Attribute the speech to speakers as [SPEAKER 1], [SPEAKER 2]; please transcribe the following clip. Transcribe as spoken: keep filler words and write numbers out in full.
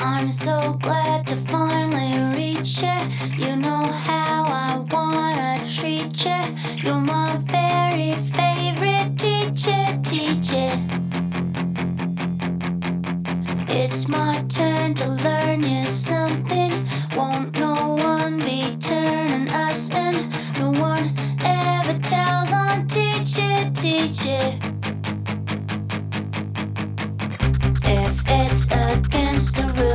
[SPEAKER 1] I'm so glad to finally reach ya. You know how I wanna treat ya. You're my very favorite teacher, teacher. It's my turn to learn you something. Won't no one be turning us in? No one ever tells on teacher, teacher. If it's against the rules,